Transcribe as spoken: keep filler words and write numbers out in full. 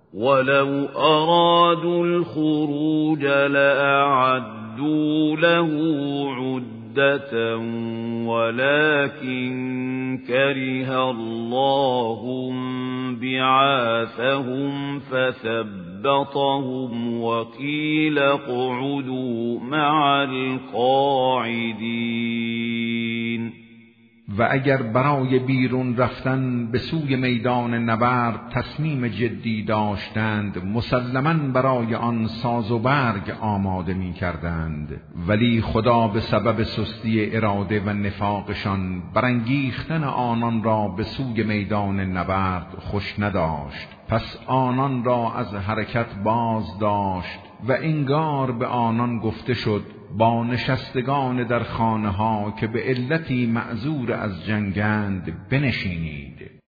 ولو أرادوا الخروج لأعدوا له عدة ولكن كره الله بعاثهم فثبطهم وقيل اقعدوا مع القاعدين. و اگر برای بیرون رفتن به سوی میدان نبرد تصمیم جدی داشتند مسلماً برای آن ساز و برگ آماده می کردند، ولی خدا به سبب سستی اراده و نفاقشان برانگیختن آنان را به سوی میدان نبرد خوش نداشت، پس آنان را از حرکت باز داشت و انگار به آنان گفته شد با نشستگان در خانه ها که به علتی معذور از جنگند بنشینید.